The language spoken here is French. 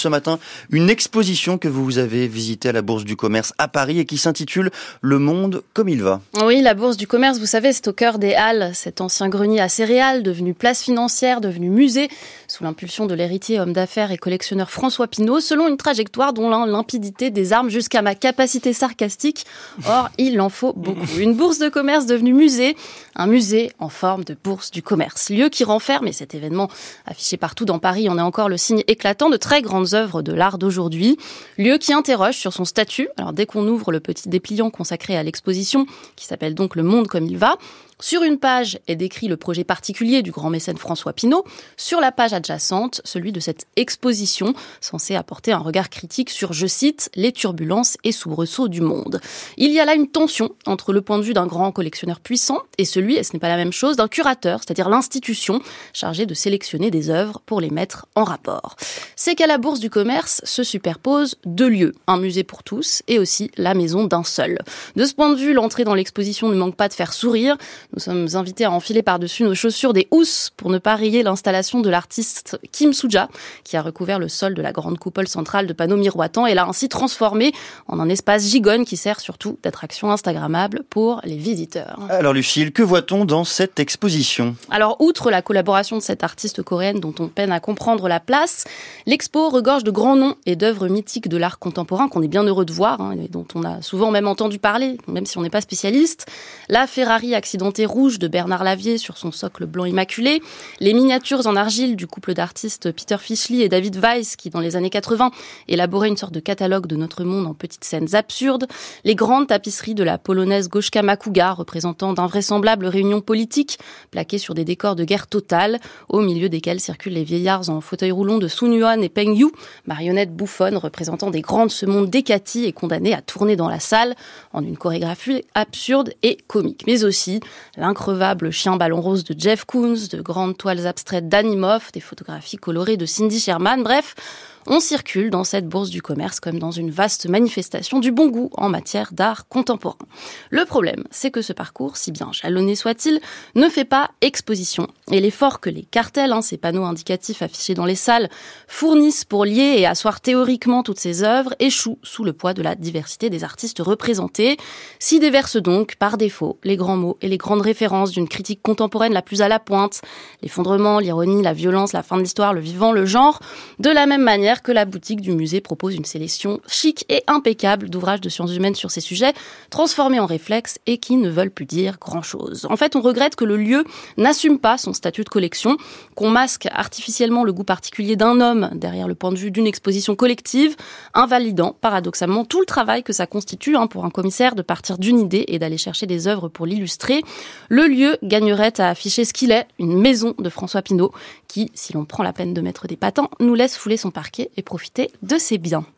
ce matin une exposition que vous avez visitée à la Bourse du Commerce à Paris et qui s'intitule « Le monde comme il va ». Oui, la Bourse du Commerce, vous savez, c'est au cœur des Halles, cet ancien grenier à céréales, devenu place financière, devenu musée, sous l'impulsion de l'héritier homme d'affaires et collectionneur François Pinault, selon une trajectoire dont la limpidité désarme jusqu'à ma capacité sarcastique. Or, il en faut beaucoup. Une bourse de commerce devenue musée, un musée en forme de bourse du commerce. Lieu qui renferme, et cet événement affiché partout dans Paris en est encore le signe éclatant, de très grandes œuvres de l'art d'aujourd'hui. Lieu qui interroge sur son statut. Alors, dès qu'on ouvre le petit dépliant consacré à l'exposition, qui s'appelle donc Le monde comme il va, sur une page est décrit le projet particulier du grand mécène François Pinault. Sur la page adjacente, celui de cette exposition, censée apporter un regard critique sur, je cite, « les turbulences et soubresauts du monde ». Il y a là une tension entre le point de vue d'un grand collectionneur puissant et celui, et ce n'est pas la même chose, d'un curateur, c'est-à-dire l'institution chargée de sélectionner des œuvres pour les mettre en rapport. C'est qu'à la Bourse du Commerce se superposent deux lieux, un musée pour tous et aussi la maison d'un seul. De ce point de vue, l'entrée dans l'exposition ne manque pas de faire sourire. Nous sommes invités à enfiler par-dessus nos chaussures des housses pour ne pas rayer l'installation de l'artiste Kim Soo-ja, qui a recouvert le sol de la grande coupole centrale de panneaux miroitants et l'a ainsi transformé en un espace gigogne qui sert surtout d'attraction instagrammable pour les visiteurs. Alors Lucille, que voit-on dans cette exposition ? Alors, outre la collaboration de cette artiste coréenne dont on peine à comprendre la place, l'expo regorge de grands noms et d'œuvres mythiques de l'art contemporain qu'on est bien heureux de voir, et dont on a souvent même entendu parler, même si on n'est pas spécialiste. La Ferrari accidentée rouge de Bernard Lavier sur son socle blanc immaculé, les miniatures en argile du couple d'artistes Peter Fischli et David Weiss qui, dans les années 80, élaboraient une sorte de catalogue de notre monde en petites scènes absurdes, les grandes tapisseries de la polonaise Gośka Makuga représentant d'invraisemblables réunions politiques plaquées sur des décors de guerre totale, au milieu desquels circulent les vieillards en fauteuil roulant de Sun Yuan et Peng Yu, marionnettes bouffonnes représentant des grandes semondes décaties et condamnées à tourner dans la salle en une chorégraphie absurde et comique, mais aussi l'increvable chien ballon rose de Jeff Koons, de grandes toiles abstraites d'Animov, des photographies colorées de Cindy Sherman, bref, on circule dans cette bourse du commerce comme dans une vaste manifestation du bon goût en matière d'art contemporain. Le problème, c'est que ce parcours, si bien jalonné soit-il, ne fait pas exposition. Et l'effort que les cartels, ces panneaux indicatifs affichés dans les salles, fournissent pour lier et asseoir théoriquement toutes ces œuvres, échoue sous le poids de la diversité des artistes représentés. S'y déversent donc, par défaut, les grands mots et les grandes références d'une critique contemporaine la plus à la pointe, l'effondrement, l'ironie, la violence, la fin de l'histoire, le vivant, le genre, de la même manière que la boutique du musée propose une sélection chic et impeccable d'ouvrages de sciences humaines sur ces sujets, transformés en réflexes et qui ne veulent plus dire grand-chose. En fait, on regrette que le lieu n'assume pas son statut de collection, qu'on masque artificiellement le goût particulier d'un homme derrière le point de vue d'une exposition collective, invalidant paradoxalement tout le travail que ça constitue pour un commissaire de partir d'une idée et d'aller chercher des œuvres pour l'illustrer. Le lieu gagnerait à afficher ce qu'il est, une maison de François Pinault, qui, si l'on prend la peine de mettre des patins, nous laisse fouler son parquet et profiter de ses biens.